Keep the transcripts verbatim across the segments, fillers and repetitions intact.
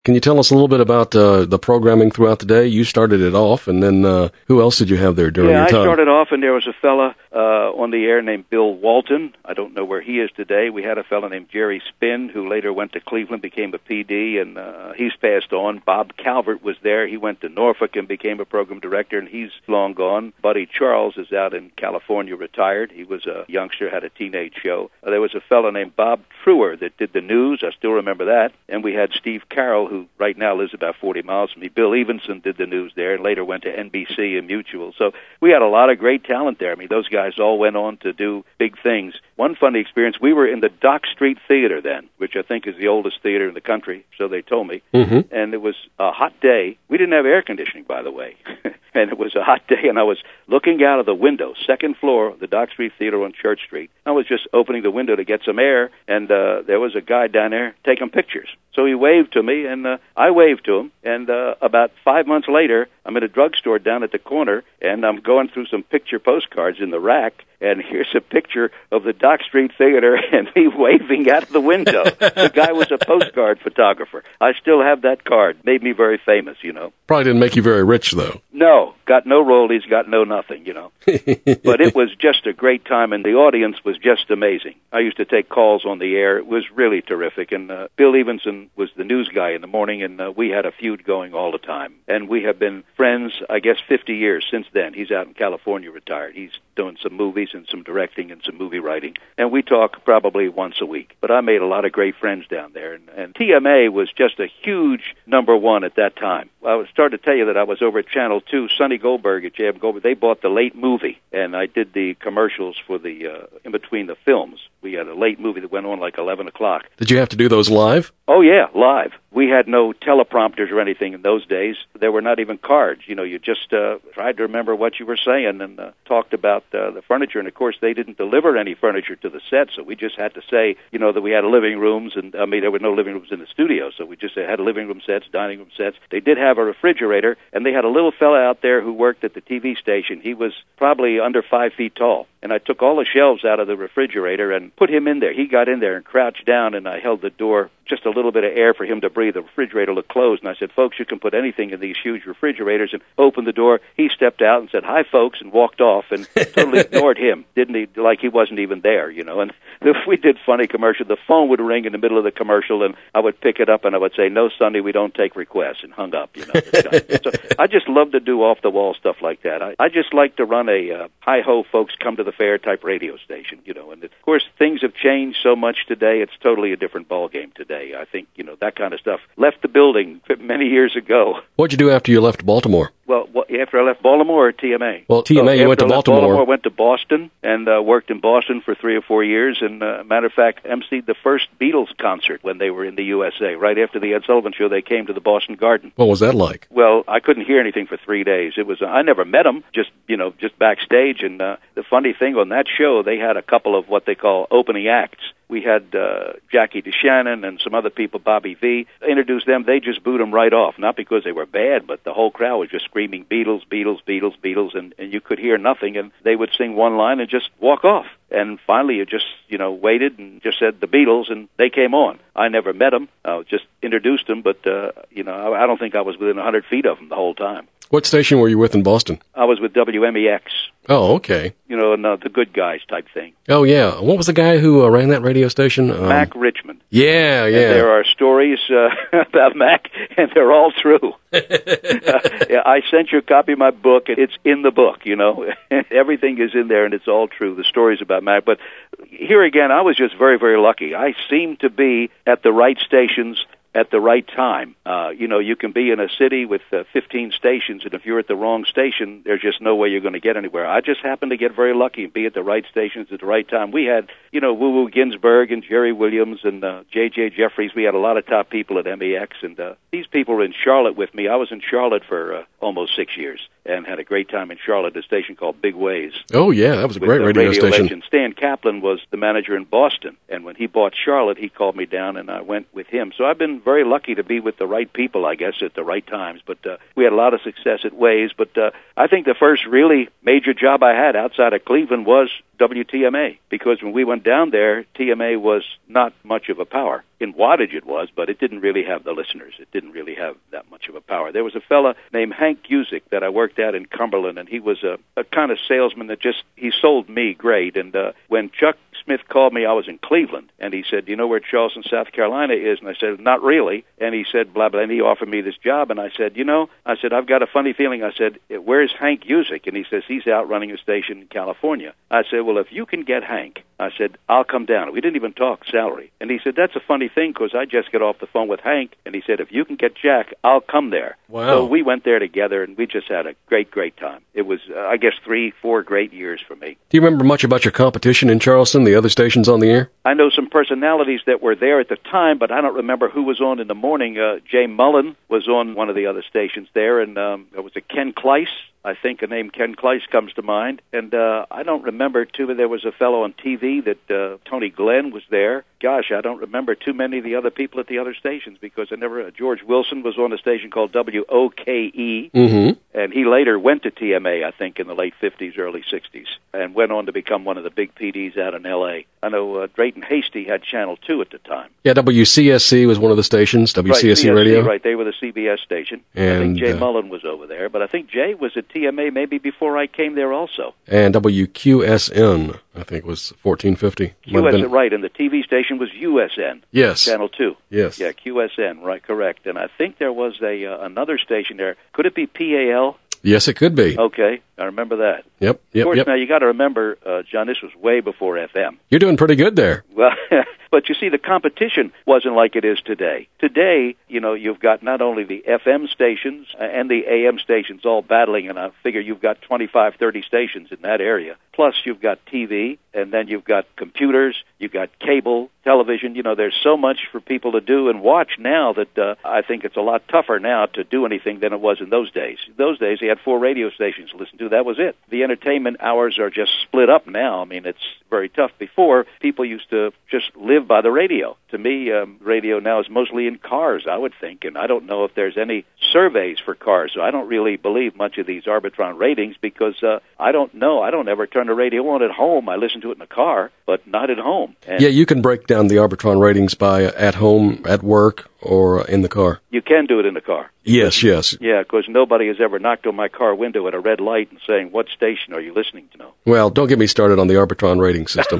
Can you tell us a little bit about uh, the programming throughout the day? You started it off, and then uh, who else did you have there during yeah, your time? Yeah, I started off, and there was a fella uh, on the air named Bill Walton. I don't know where he is today. We had a fella named Jerry Spinn, who later went to Cleveland, became a P D, and uh, he's passed on. Bob Calvert was there. He went to Norfolk and became a program director, and he's long gone. Buddy Charles is out in California, retired. He was a youngster, had a teenage show. Uh, there was a fella named Bob Truer that did the news. I still remember that. And we had Steve Carroll, who right now lives about forty miles from me. Bill Evenson did the news there and later went to N B C and Mutual. So we had a lot of great talent there. I mean, those guys all went on to do big things. One funny experience, we were in the Dock Street Theater then, which I think is the oldest theater in the country, so they told me. Mm-hmm. And it was a hot day. We didn't have air conditioning, by the way. And it was a hot day, and I was looking out of the window, second floor of the Dock Street Theater on Church Street. I was just opening the window to get some air, and uh, there was a guy down there taking pictures. So he waved to me, and uh, I waved to him. And uh, about five months later, I'm at a drugstore down at the corner, and I'm going through some picture postcards in the rack, and here's a picture of the Dock Street Theater and me waving out of the window. The guy was a postcard photographer. I still have that card. Made me very famous, you know. Probably didn't make you very rich, though. No, got no royalties, got no nothing, you know. But it was just a great time, and the audience was just amazing. I used to take calls on the air. It was really terrific. And uh, Bill Evenson was the news guy in the morning, and uh, we had a feud going all the time. And we have been friends, I guess, fifty years since then. He's out in California, retired. He's doing some movies and some directing and some movie writing. And we talk probably once a week. But I made a lot of great friends down there. And, and T M A was just a huge number one at that time. I was starting to tell you that I was over at Channel two. Sonny Goldberg at J M Goldberg, they bought the late movie, and I did the commercials for the, uh, in between the films. We had a late movie that went on like eleven o'clock. Did you have to do those live? Oh, yeah, live. We had no teleprompters or anything in those days. There were not even cards. You know, you just uh, tried to remember what you were saying and uh, talked about uh, the furniture. And, of course, they didn't deliver any furniture to the set, so we just had to say, you know, that we had living rooms. And, I mean, there were no living rooms in the studio, so we just had living room sets, dining room sets. They did have a refrigerator, and they had a little fella out there who worked at the T V station. He was probably under five feet tall. And I took all the shelves out of the refrigerator and put him in there. He got in there and crouched down, and I held the door, just a little bit of air for him to breathe. The refrigerator looked closed, and I said, folks, you can put anything in these huge refrigerators, and opened the door. He stepped out and said, hi, folks, and walked off and totally ignored him. Didn't he, like he wasn't even there, you know. And if we did funny commercials, the phone would ring in the middle of the commercial, and I would pick it up, and I would say, no, Sunday, we don't take requests, and hung up, you know. So I just love to do off-the-wall stuff like that. I, I just like to run a uh, hi-ho, folks, come to the fair type radio station, you know. And, of course, things have changed so much today. It's totally a different ballgame today. I think, you know, that kind of stuff left the building many years ago. What'd you do after you left Baltimore? Well, after I left Baltimore or T M A? Well, T M A, so you went to Baltimore. Baltimore, went to Boston and uh, worked in Boston for three or four years. And, uh, matter of fact, emceed the first Beatles concert when they were in the U S A. Right after the Ed Sullivan Show, they came to the Boston Garden. What was that like? Well, I couldn't hear anything for three days. It was uh, I never met them, just, you know, just backstage. And uh, the funny thing on that show, they had a couple of what they call opening acts. We had uh, Jackie DeShannon and some other people, Bobby V. Introduced them. They just booed them right off, not because they were bad, but the whole crowd was just screaming Beatles, Beatles, Beatles, Beatles, and, and you could hear nothing, and they would sing one line and just walk off. And finally, you just, you know, waited and just said the Beatles, and they came on. I never met them. I just introduced them, but, uh, you know, I, I don't think I was within one hundred feet of them the whole time. What station were you with in Boston? I was with W M E X. Oh, okay. You know, and, uh, the good guys type thing. Oh, yeah. What was the guy who uh, ran that radio station? Um, Mac Richmond. Yeah, yeah. And there are stories uh, about Mac, and they're all true. uh, yeah, I sent you a copy of my book, and it's in the book, you know. Everything is in there, and it's all true, the stories about Mac. But here again, I was just very, very lucky. I seemed to be at the right stations at the right time. Uh, you know, you can be in a city with uh, fifteen stations, and if you're at the wrong station, there's just no way you're going to get anywhere. I just happened to get very lucky and be at the right stations at the right time. We had, you know, Woo Woo Ginsburg and Jerry Williams and uh, J J Jeffries. We had a lot of top people at M E X, and uh, these people were in Charlotte with me. I was in Charlotte for uh, almost six years and had a great time in Charlotte at a station called Big Waves. Oh, yeah, that was a great radio, radio station. Legend. Stan Kaplan was the manager in Boston, and when he bought Charlotte, he called me down, and I went with him. So I've been been very lucky to be with the right people, I guess, at the right times. But uh, we had a lot of success at Waze. But uh, I think the first really major job I had outside of Cleveland was W T M A, because when we went down there, T M A was not much of a power. In wattage it was, but it didn't really have the listeners. It didn't really have that much of a power. There was a fella named Hank Gusick that I worked at in Cumberland, and he was a, a kind of salesman that just, he sold me great. And uh, when Chuck Smith called me, I was in Cleveland, and he said, "You know where Charleston, South Carolina is?" And I said, "Not really." And he said, blah, blah, and he offered me this job, and I said, you know, I said, "I've got a funny feeling." I said, "Where's Hank Gusick?" And he says, "He's out running a station in California." I said, "Well, if you can get Hank," I said, "I'll come down." We didn't even talk salary. And he said, "That's a funny thing, because I just got off the phone with Hank," and he said, "If you can get Jack, I'll come there." Wow. So we went there together, and we just had a great, great time. It was, uh, I guess, three, four great years for me. Do you remember much about your competition in Charleston, the other stations on the air? I know some personalities that were there at the time, but I don't remember who was on in the morning. Uh, Jay Mullen was on one of the other stations there, and um, there was a Ken Kleiss. I think a name Ken Kleiss comes to mind. And uh, I don't remember, too, but there was a fellow on T V that uh, Tony Glenn was there. Gosh, I don't remember too many of the other people at the other stations, because I never, uh, George Wilson was on a station called W O K E, mm-hmm. and he later went to T M A, I think, in the late fifties, early sixties, and went on to become one of the big P Ds out in L A. I know uh, Drayton Hasty had Channel two at the time. Yeah, W C S C was one of the stations, W C S C right, Radio. Right, they were the C B S station. And, I think Jay uh, Mullen was over there, but I think Jay was at T M A maybe before I came there also. And W Q S N, I think, was fourteen fifty. Q S N, right, and the T V station was U S N. Yes. Channel two. Yes. Yeah, Q S N, right, correct. And I think there was a uh, another station there. Could it be P A L? Yes, it could be. Okay, I remember that. Yep, yep, Of course, yep. now you got to remember, uh, John, this was way before F M. You're doing pretty good there. Well, but you see, the competition wasn't like it is today. Today, you know, you've got not only the F M stations and the A M stations all battling, and I figure you've got twenty-five, thirty stations in that area. Plus, you've got T V, and then you've got computers, you've got cable television. You know, there's so much for people to do and watch now that uh, I think it's a lot tougher now to do anything than it was in those days. Those days, they had four radio stations to listen to. That was it. The entertainment hours are just split up now. I mean, it's very tough. Before, people used to just live by the radio. To me, um, radio now is mostly in cars, I would think, and I don't know if there's any surveys for cars, so I don't really believe much of these Arbitron ratings, because uh, I don't know. I don't ever turn the radio on at home. I listen to it in the car, but not at home. And yeah, you can break down the Arbitron ratings by uh, at home, at work, or uh, in the car. You can do it in the car. Yes, yes. Yeah, because nobody has ever knocked on my car window at a red light and saying, "What station are you listening to?" No. Well, don't get me started on the Arbitron rating system.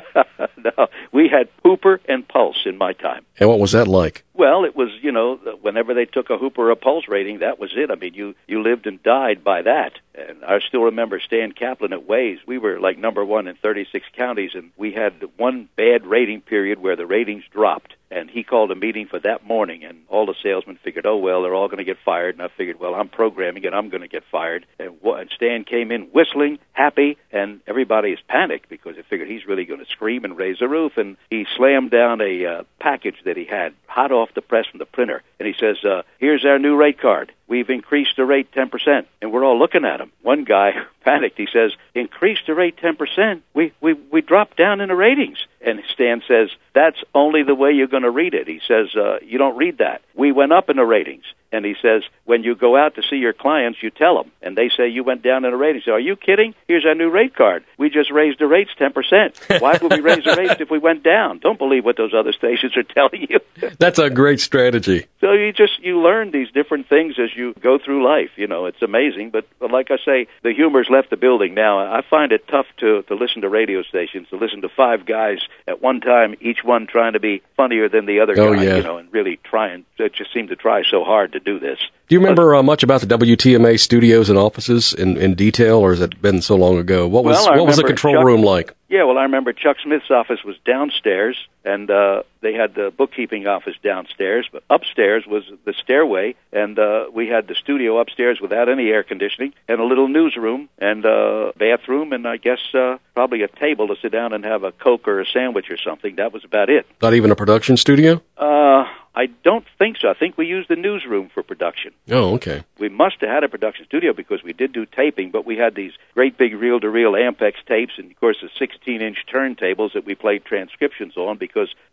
No, we had Hooper and Pulse in my time. And what was that like? Well, it was, you know, whenever they took a Hooper or a Pulse rating, that was it. I mean, you, you lived and died by that. And I still remember Stan Kaplan at Waze. We were like number one in thirty-six counties, and we had one bad rating period where the ratings dropped. And he called a meeting for that morning, and all the salesmen figured, oh, well, they're all going to get fired. And I figured, well, I'm programming, and I'm going to get fired. And, and Stan came in whistling, happy, and everybody is panicked because they figured he's really going to scream and raise the roof. And he slammed down a uh, package that he had hot off the press from the printer. And he says, uh, here's our new rate card. We've increased the rate ten percent. And we're all looking at him. One guy panicked. He says, increased the rate ten percent? We, we, we dropped down in the ratings. And Stan says, that's only the way you're going to read it. He says, uh, you don't read that. We went up in the ratings. And he says, when you go out to see your clients, you tell them. And they say, you went down in the ratings. So, are you kidding? Here's our new rate card. We just raised the rates ten percent. Why would we raise the rates if we went down? Don't believe what those other stations are telling you. That's a great strategy. So you just, you learn these different things as you go through life. You know, it's amazing. But, but like I say, the humor's left the building now. I find it tough to, to listen to radio stations, to listen to five guys at one time, each one trying to be funnier than the other oh, guy, yeah. you know, and really trying, they just seem to try so hard to do this. Do you remember uh, much about the W T M A studios and offices in, in detail, or has it been so long ago? What was well, what was the control Chuck, room like? Yeah, well, I remember Chuck Smith's office was downstairs, and uh, they had the bookkeeping office downstairs, but upstairs was the stairway, and uh, we had the studio upstairs without any air conditioning, and a little newsroom, and a bathroom, and I guess uh, probably a table to sit down and have a Coke or a sandwich or something. That was about it. Not even a production studio? Uh... I don't think so. I think we used the newsroom for production. Oh, okay. We must have had a production studio because we did do taping, but we had these great big reel-to-reel Ampex tapes and, of course, the sixteen-inch turntables that we played transcriptions on because if the commercial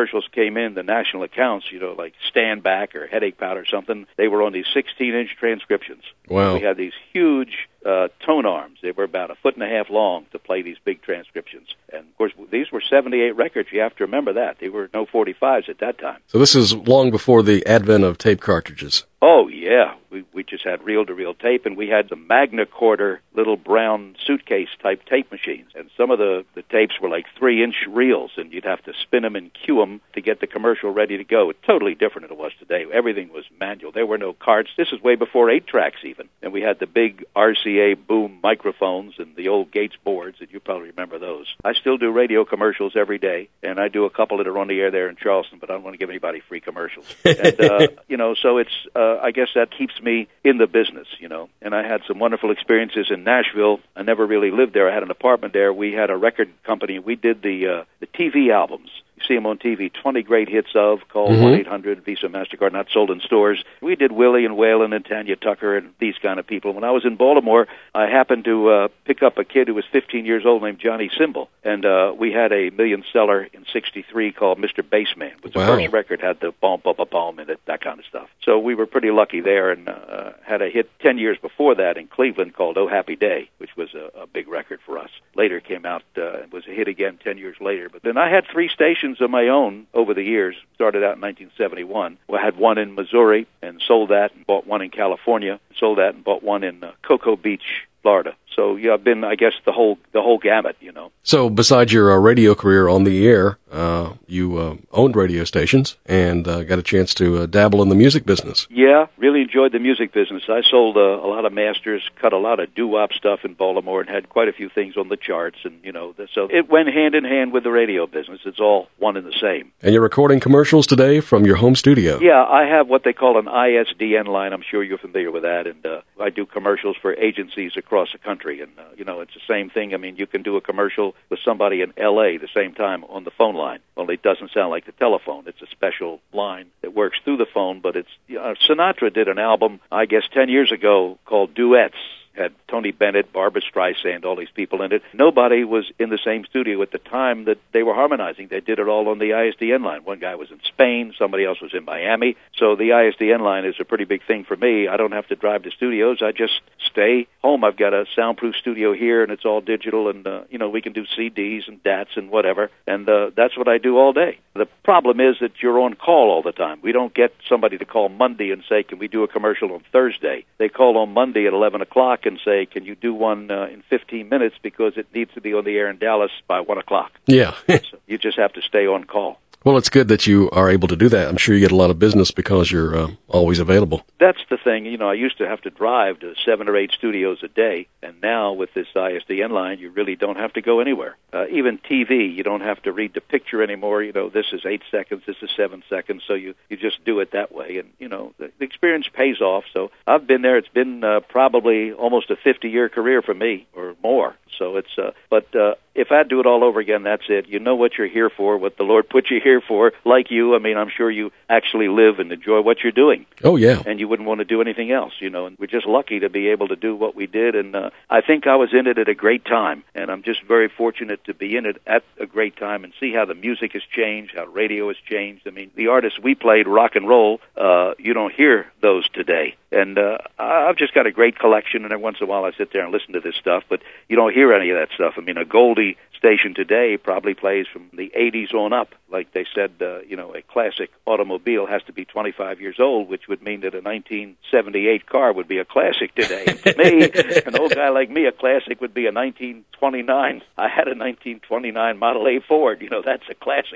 commercials came in, the national accounts, you know, like Stand Back or Headache Powder or something, they were on these sixteen-inch transcriptions. Wow. We had these huge uh, tone arms. They were about a foot and a half long to play these big transcriptions. And, of course, these were seventy-eight records. You have to remember that. They were no forty-fives at that time. So this is long before the advent of tape cartridges. Oh, yeah. We we just had reel-to-reel tape, and we had the Magna Quarter little brown suitcase-type tape machines. And some of the, the tapes were like three-inch reels, and you'd have to spin them and cue them to get the commercial ready to go. It's totally different than it was today. Everything was manual. There were no cards. This is way before eight-tracks even. And we had the big R C A boom microphones and the old Gates boards, and you probably remember those. I still do radio commercials every day, and I do a couple that are on the air there in Charleston, but I don't want to give anybody free commercials. And, uh, you know, so it's, uh, I guess that keeps me in the business, you know. And I had some wonderful experiences in Nashville. I never really lived there. I had an apartment there. We had a record company. We did the uh, the T V albums. You see them on T V, twenty great hits of, call mm-hmm. one eight hundred Visa MasterCard, not sold in stores. We did Willie and Waylon and Tanya Tucker and these kind of people. When I was in Baltimore, I happened to uh, pick up a kid who was fifteen years old named Johnny Symbol. And uh, we had a million seller in sixty-three called Mister Bassman, which wow. the first record had the bump, bump, a palm in it, that kind of stuff. So we were pretty lucky there, and uh, had a hit ten years before that in Cleveland called Oh Happy Day, which was a, a big record for us. Later came out uh, and was a hit again ten years later. But then I had three stations of my own over the years. Started out in nineteen seventy-one. Well, I had one in Missouri and sold that, and bought one in California, sold that and bought one in uh, Cocoa Beach, Florida. So yeah, I've been, I guess, the whole the whole gamut, you know. So besides your uh, radio career on the air, uh, you uh, owned radio stations and uh, got a chance to uh, dabble in the music business. Yeah, really enjoyed the music business. I sold uh, a lot of masters, cut a lot of doo-wop stuff in Baltimore, and had quite a few things on the charts. And you know, so it went hand in hand with the radio business. It's all one and the same. And you're recording commercials today from your home studio. Yeah, I have what they call an I S D N line. I'm sure you're familiar with that. And uh, I do commercials for agencies across the country. And, uh, you know, it's the same thing. I mean, you can do a commercial with somebody in L A the same time on the phone line, only it doesn't sound like the telephone. It's a special line that works through the phone, but it's, uh, Sinatra did an album, I guess, ten years ago called Duets. Had Tony Bennett, Barbra Streisand, all these people in it. Nobody was in the same studio at the time that they were harmonizing. They did it all on the I S D N line. One guy was in Spain, somebody else was in Miami. So the I S D N line is a pretty big thing for me. I don't have to drive to studios. I just stay home. I've got a soundproof studio here, and it's all digital, and, uh, you know, we can do C Ds and D A Ts and whatever, and uh, that's what I do all day. The problem is that you're on call all the time. We don't get somebody to call Monday and say, can we do a commercial on Thursday? They call on Monday at eleven o'clock and say, can you do one uh, in fifteen minutes because it needs to be on the air in Dallas by one o'clock. Yeah. So you just have to stay on call. Well, it's good that you are able to do that. I'm sure you get a lot of business because you're uh, always available. That's the thing. You know, I used to have to drive to seven or eight studios a day, and now with this I S D N line, you really don't have to go anywhere. Uh, even T V, you don't have to read the picture anymore. You know, this is eight seconds, this is seven seconds, so you, you just do it that way. And, you know, the, the experience pays off. So I've been there. It's been uh, probably almost a fifty-year career for me or more. So it's, uh, but uh, if I do it all over again, that's it. You know what you're here for, what the Lord put you here for. Like you, I mean, I'm sure you actually live and enjoy what you're doing. Oh, yeah. And you wouldn't want to do anything else, you know. And we're just lucky to be able to do what we did. And uh, I think I was in it at a great time. And I'm just very fortunate to be in it at a great time and see how the music has changed, how radio has changed. I mean, the artists we played, rock and roll, uh, you don't hear those today. And uh, I've just got a great collection, and every once in a while I sit there and listen to this stuff, but you don't hear any of that stuff. I mean, a Goldie station today probably plays from the eighties on up. Like they said, uh, you know, a classic automobile has to be twenty-five years old, which would mean that a nineteen seventy-eight car would be a classic today. And to me, an old guy like me, a classic would be a nineteen twenty-nine. I had a nineteen twenty-nine Model A Ford. You know, that's a classic.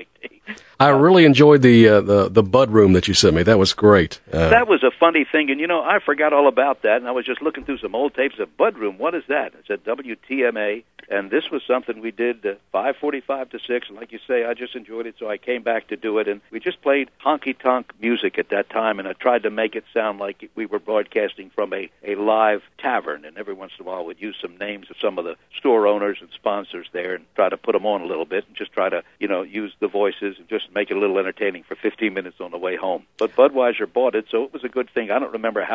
I really enjoyed the uh, the the Bud Room that you sent me. That was great. Uh, that was a funny thing, and you know, I forgot all about that, and I was just looking through some old tapes of Bud Room. What is that? It's at W T M A, and this was something we did uh, five forty-five to six, and like you say, I just enjoyed it, so I came back to do it, and we just played honky-tonk music at that time, and I tried to make it sound like we were broadcasting from a, a live tavern, and every once in a while we'd use some names of some of the store owners and sponsors there and try to put them on a little bit and just try to, you know, use the voices and just make it a little entertaining for fifteen minutes on the way home. But Budweiser bought it, so it was a good thing. I don't remember how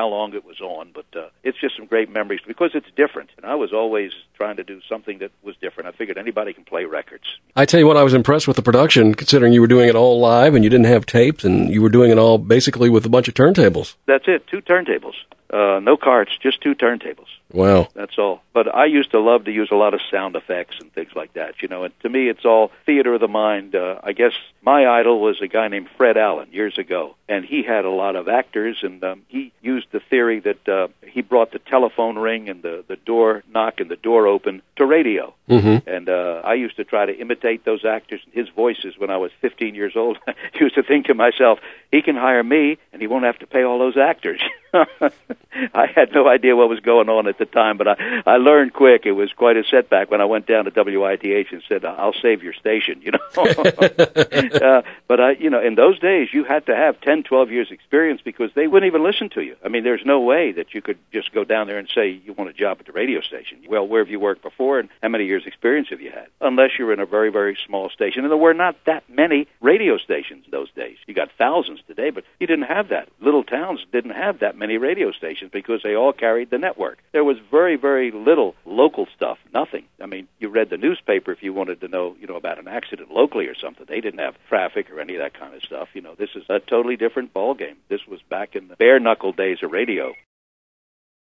how long it was on, but uh, it's just some great memories because it's different. And I was always trying to do something that was different. I figured anybody can play records. I tell you what, I was impressed with the production, considering you were doing it all live and you didn't have tapes, and you were doing it all basically with a bunch of turntables. That's it, two turntables. Uh, no carts, just two turntables. Wow. That's all. But I used to love to use a lot of sound effects and things like that, you know, and to me it's all theater of the mind. Uh, I guess my idol was a guy named Fred Allen years ago, and he had a lot of actors, and um, he used the theory that uh, he brought the telephone ring and the, the door knock and the door open to radio. Mm-hmm. And uh, I used to try to imitate those actors and his voices when I was fifteen years old. I used to think to myself, he can hire me, and he won't have to pay all those actors. I had no idea what was going on at the time, but I, I learned quick. It was quite a setback when I went down to W I T H and said, I'll save your station, you know. uh, but, I, you know, in those days, you had to have ten, twelve years experience because they wouldn't even listen to you. I mean, there's no way that you could just go down there and say you want a job at the radio station. Well, where have you worked before, and how many years experience have you had? Unless you're in a very, very small station. And there were not that many radio stations those days. You got thousands today, but you didn't have that. Little towns didn't have that many radio stations because they all carried the network. There was very, very little local stuff, nothing. I mean, you read the newspaper if you wanted to know, you know, about an accident locally or something. They didn't have traffic or any of that kind of stuff. You know, this is a totally different ball game. This was back in the bare-knuckle days of radio.